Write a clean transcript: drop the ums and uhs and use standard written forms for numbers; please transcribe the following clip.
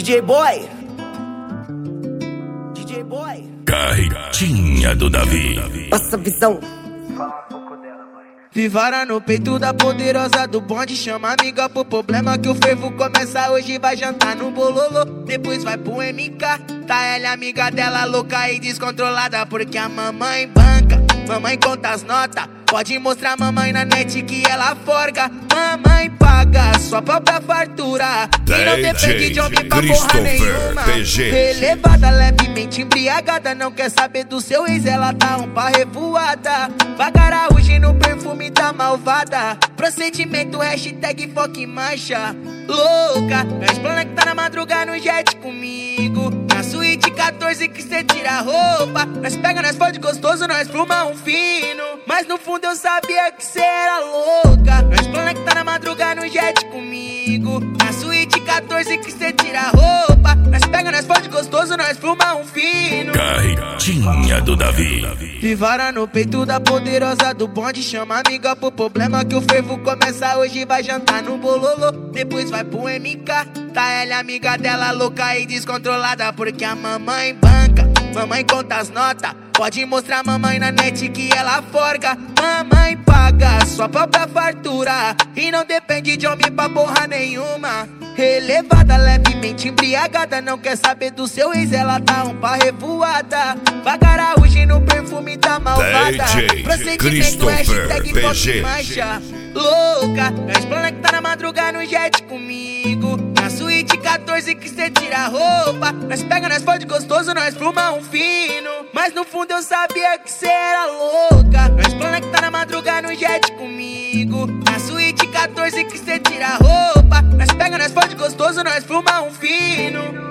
DJ Boy. DJ Boy. Carretinha do Davi. Passa a visão. Vivara no peito da poderosa do bonde. Chama amiga pro problema que o fervo começa hoje. Vai jantar no bololô, depois vai pro MK. Tá ela amiga dela louca e descontrolada, porque a mamãe banca, mamãe conta as notas. Pode mostrar mamãe na net que ela forga. Mamãe paga sua própria fartura e não depende de homem pra porra nenhuma. Elevada, levemente embriagada, não quer saber do seu ex, ela tá pá revoada. Vagaraúde no perfume da malvada. Procedimento, hashtag foca em marcha. Louca, nós plana que tá na madrugada no jet comigo. Na suíte 14 que cê tira a roupa. Nós pega, nós fode gostoso, nós fuma fino. Mas no fundo eu sabia que cê era louca. Nós plana que tá na madrugada no jet comigo. Na suíte 14 que cê tira a roupa. Nós pega, nós fode gostoso, nós fuma fino. Carretinha do Davi. Vivara no peito da poderosa do bonde. Chama amiga pro problema que o fervo começa hoje. Vai jantar no bololô, depois vai pro MK. Tá ela amiga dela louca e descontrolada, porque a mamãe banca, mamãe conta as notas. Pode mostrar mamãe na net que ela forga. Mamãe paga sua própria fartura e não depende de homem pra porra nenhuma. Elevada, levemente embriagada, não quer saber do seu ex, ela tá pá revoada. Vagaraúde no perfume da malvada. Procedimento, hashtag foca em marcha. Louca, nós plana que tá na madrugada no jet comigo. Na suíte 14 que cê tira a roupa. Nós pega, nós fode gostoso, nós fuma fino. Mas no fundo eu sabia que cê era louca. Nós plana que tá na madrugada no jet comigo. Na suíte 14 que cê tira a roupa. Nós pega, nós fode gostoso, nós fuma fino.